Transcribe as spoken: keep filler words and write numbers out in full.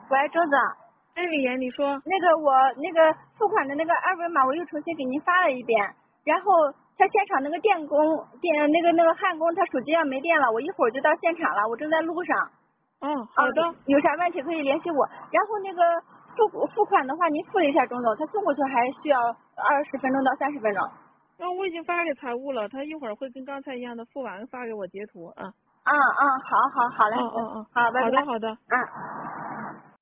喂，周子， 哎，李岩，你说。 那个我那个付款的那个二维码我又重新给您发了一遍，然后他现场那个电工电那个那个焊工他手机上没电了，我一会儿就到现场了，我正在路上。 哦，好的。 啊、有啥问题可以联系我。然后那个付付款的话，您付了一下钟总，他送过去还需要二十分钟到三十分钟。 那、我已经发给财务了，他一会儿会跟刚才一样的付完发给我截图啊。 嗯嗯，好好好嘞。 嗯嗯嗯， 好，拜拜。 好的好的。 嗯。